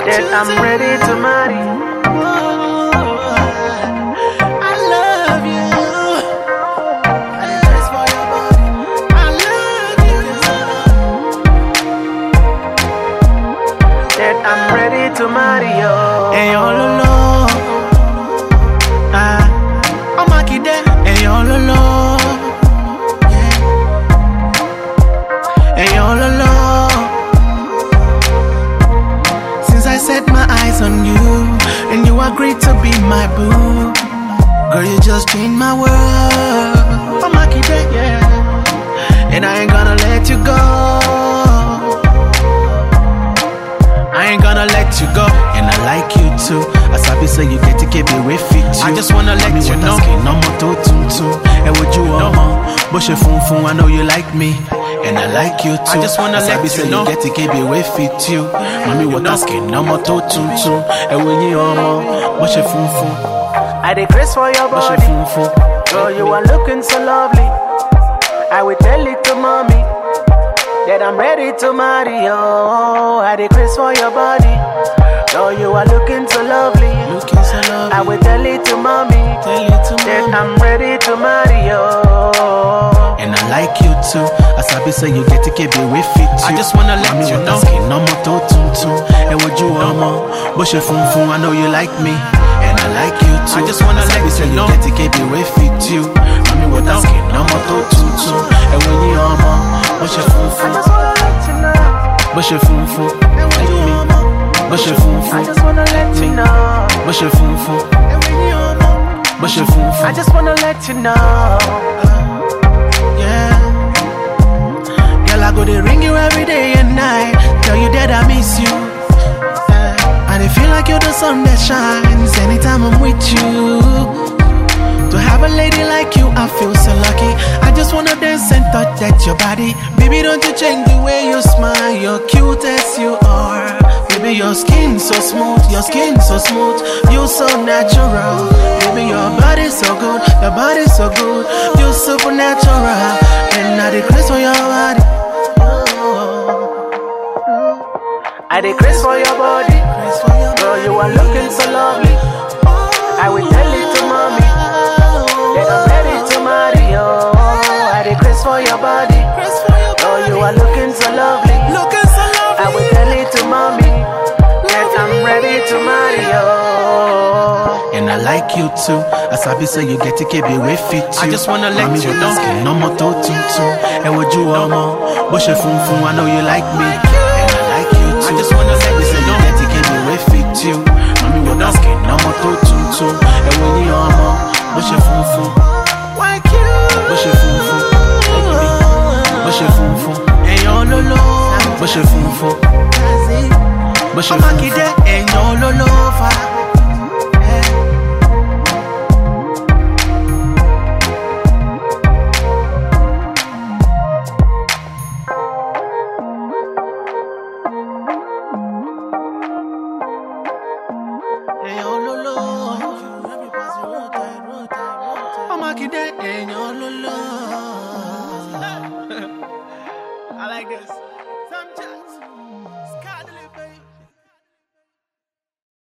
that I'm ready to marry. I love you. Yes, for your body. I love you. That I'm ready to marry you. Hey, all alone. I'm a kid there. Hey, all alone. Hey, all alone. Since I set my eyes on you, and you agreed to be my boo, girl, you just changed my world. I'm a kid there, yeah. And I ain't gonna let you go. I ain't gonna let you go, and I like you too. As I be say you get to keep it with fit you. I just wanna let you know. No more to tum. And what you want, but she fun. I know you like me, and I like you too. I just wanna let you know. You get to keep it with fit you. Mommy, what asking? No more to tum. And when you want, but she fun. I decrease for your body. Girl, you are looking so lovely. I will tell it to mommy that I'm ready to marry you. I decrease for your body. Girl, you are looking so lovely. I will tell it to mommy that I'm ready to marry you. And I like you too. As I be say you get to keep it with fit you. I just wanna let you know. No more to tum. And what you want more, but she fun. I know you like me, and I like you too. I just wanna let you know. You get to keep it with fit you. Mommy, what asking? No more to tum. And when you want more, but she fun. I just wanna let you know. But she fun. Like me. But she fun. I just wanna let you know. But she fun. But she fun. I just wanna let you know. Yeah. Girl, I go to ring you every day and night. Tell you that I miss you. And I feel like you're the sun that shines anytime I'm with you. To have a lady like you, I feel so lucky. I just wanna dance and touch that your body. Baby, don't you change the way you smile. You're cute as you are. Baby, your skin so smooth. Your skin so smooth. You so natural. Baby, your body's so good. Your body's so good. You're supernatural. And I decrease for your body. I decrease for your body. Girl, you are looking so lovely. I will tell it to mommy that I'm ready to marry you. I decrease for your body. Girl, you are looking so lovely. I will tell it to mommy that I'm ready to marry you. And I like you too. As I be say you get to keep it with fit you. I just wanna let you know. No more to tum. And what you want more, but she fun. I know you like me, and I like you too. I just wanna let you say you get to keep it with fit you. Mommy, what asking? No more to tum. And when you want more, but she fun. But she fun. But she fun. And you're alone. But she fun. But she fun. And you're alone. I like this. Some chats.